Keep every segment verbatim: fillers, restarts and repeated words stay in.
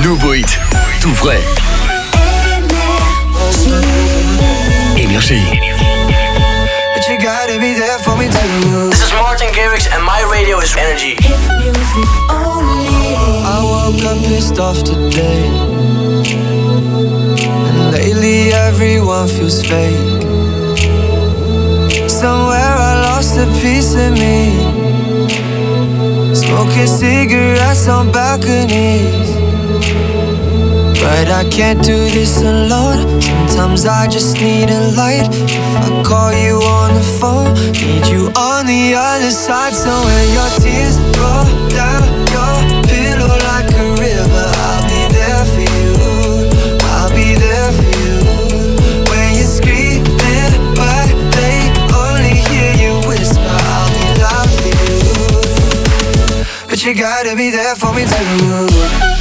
nouveau hit, tout frais. Énergie. But you gotta be there for me too. This is Martin Garrix and my radio is Energy. Hit music only. I woke up pissed off today, and lately everyone feels fake. Somewhere I lost a piece of me, smoking cigarettes on balconies. But I can't do this alone. Sometimes I just need a light. If I call you on the phone, need you on the other side. So when your tears roll down your pillow like a river, I'll be there for you. I'll be there for you. When you're screaming but they only hear you whisper, I'll be loud for you. But you gotta be there for me too.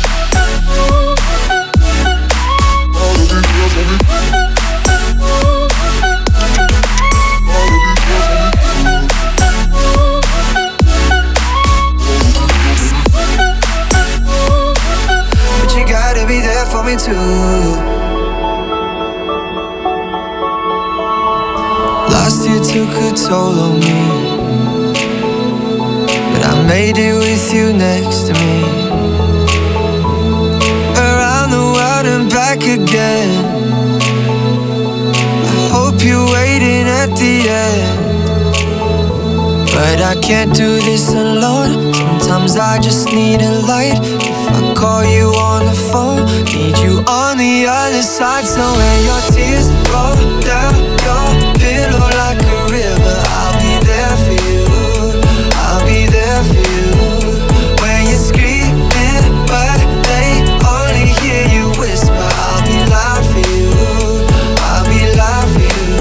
For me too. Last year took a toll on me, but I made it with you next to me. Around the world and back again. I hope you're waiting at the end, but I can't do this alone. Sometimes I just need a light. If I call you on the phone, need you on the other side. So when your tears roll down your pillow like a river, I'll be there for you. I'll be there for you. When you're screaming but they only hear you whisper, I'll be loud for you. I'll be loud for you.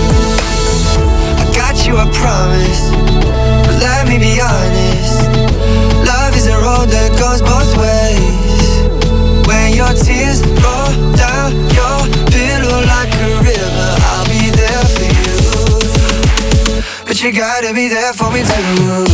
I got you, I promise. But let me be honest, love is a road that goes both ways. When your tears roll down your pillow like a river, I'll be there for you. But you gotta be there for me too.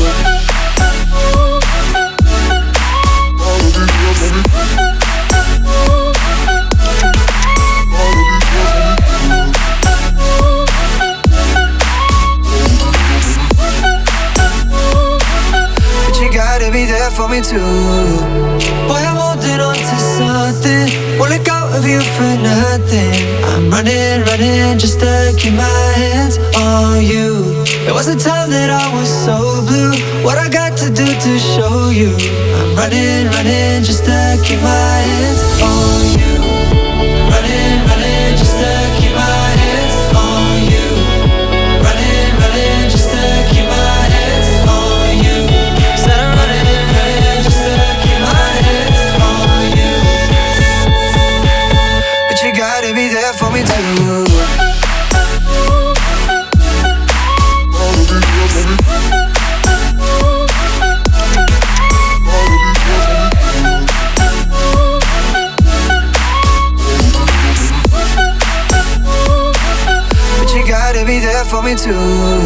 Be there for me too. Boy, I'm holding on to something, won't let go of you for nothing. I'm running, running just to keep my hands on you. There was a time that I was so blue. What I got to do to show you? I'm running, running just to keep my hands on you. Running, running just to keep my hands on you. Running, running just to keep my hands on you. Said I'm running. Be there for me too. But you gotta be there for me too.